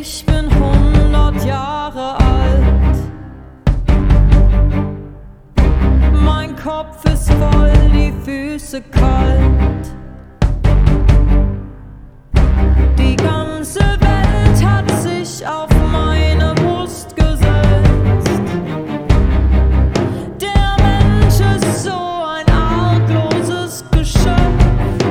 Ich bin 100 Jahre alt. Mein Kopf ist voll, die Füße kalt. Die ganze Welt hat sich auf meine Brust gesetzt. Der Mensch ist so ein argloses Geschöpf.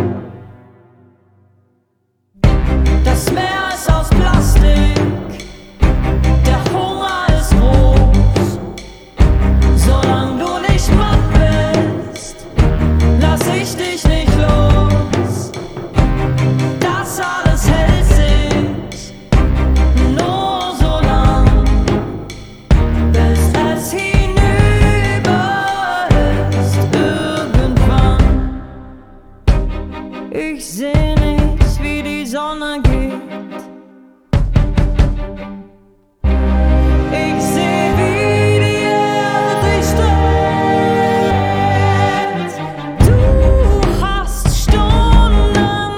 Das Meer ist aus Plastik, der Hunger ist groß. Solange du nicht matt bist, lass ich dich nicht los. Das alles hält sich nur so lang, bis es hinüber ist irgendwann. Ich seh nicht, wie die Sonne geht. Ich seh, wie die Erde sich dreht. Du hast Stunden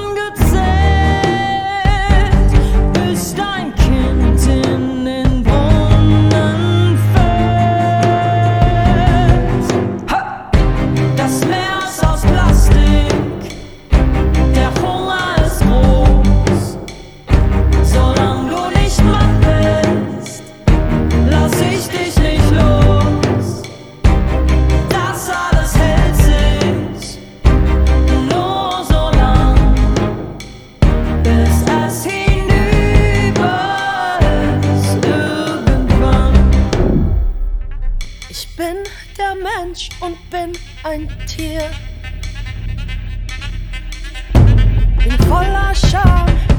gezählt, bis dein Kind in den Brunnen fällt. Ha! Das Meer ist aus Plastik, der Hunger ist groß. Solange du nicht matt bist, lass ich dich nicht los. Das alles hält sich nur so lang, bis es hinüber ist irgendwann. Ich bin der Mensch und bin ein Tier. Bin voller Scham,